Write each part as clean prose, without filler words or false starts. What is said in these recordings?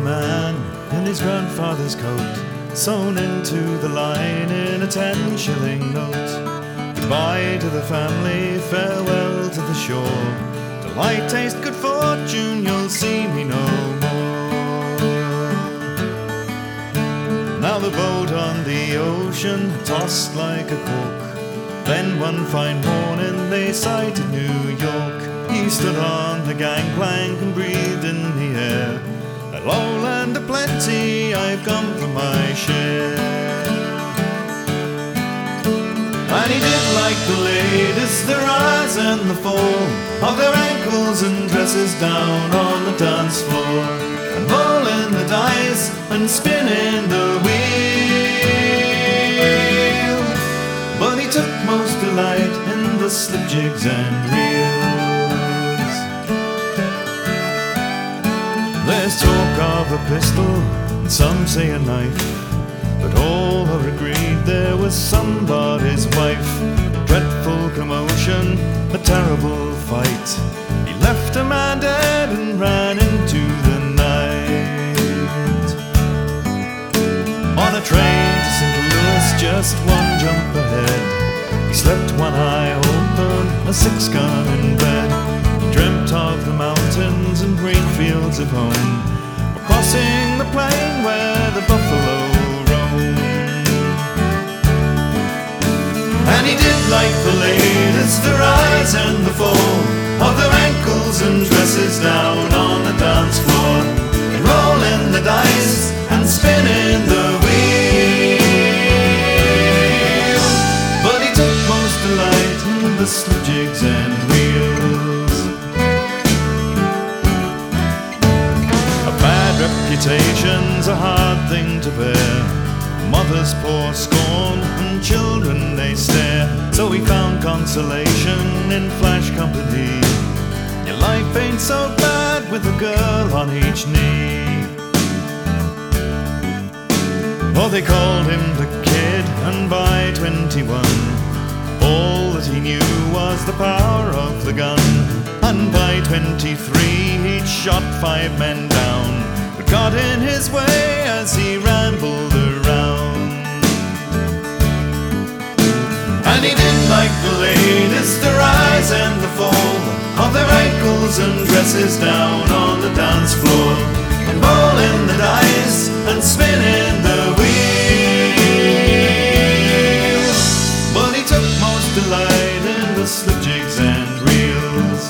man in his grandfather's coat, sewn into the line in a 10-shilling note. Goodbye to the family, farewell to the shore. Till I taste good fortune, you'll see me no more. Now the boat on the ocean tossed like a cork. Then one fine morning they sighted New York. He stood on the gangplank and breathed in the air. Hello, land of plenty, I've come for my share. And he did like the ladies, the rise and the fall of their ankles and dresses down on the dance floor, and rolling the dice and spinning the wheel. But he took most delight in the slip jigs and reels. There's talk of a pistol, and some say a knife, but all are agreed there was somebody's wife. Dreadful commotion, a terrible fight. He left a man dead and ran into the night. On a train to St. Louis, just one jump ahead, he slept one eye open, a 6-gun in bed. He dreamt of the mountains and green fields of home, crossing the plain where the buffalo roam. And he did like the ladies, the rise and the fall of their ankles and dresses down on the dance floor, and rolling the dice and spinning the wheel. But he took most delight in the slip jigs and reels. Reputation's a hard thing to bear. Mothers pour scorn and children they stare. So he found consolation in flash company. Your life ain't so bad with a girl on each knee. Oh, they called him the Kid, and by 21 all that he knew was the power of the gun. And by 23 he'd shot 5 men down, but got in his way as he rambled around. And he did like the ladies, the rise and the fall of their ankles and dresses down on the dance floor, and rolling the dice and spinning the wheel. But he took most delight in the slip jigs and reels.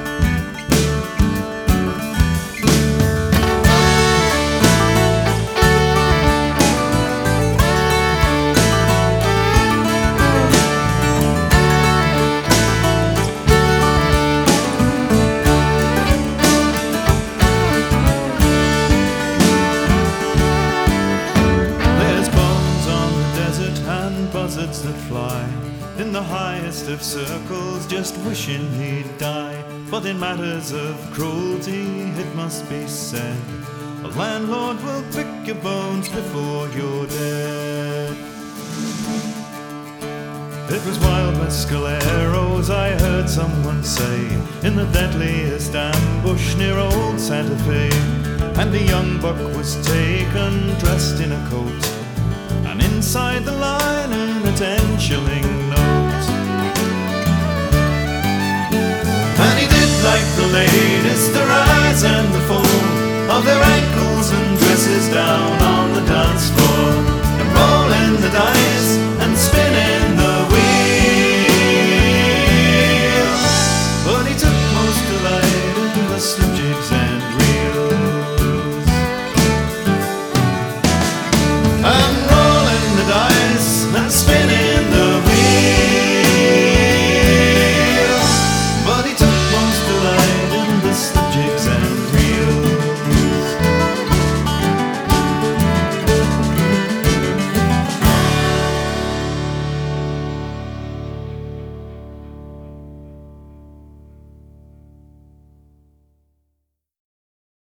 Buzzards that fly in the highest of circles, just wishing he'd die. But in matters of cruelty, it must be said, a landlord will pick your bones before you're dead. It was wild mescaleros, I heard someone say, in the deadliest ambush near old Santa Fe. And the young buck was taken, dressed in a coat, and inside the line in a 10-shilling note. And he did like the ladies, the rise and the fall of their ankles and dresses down on the dance floor,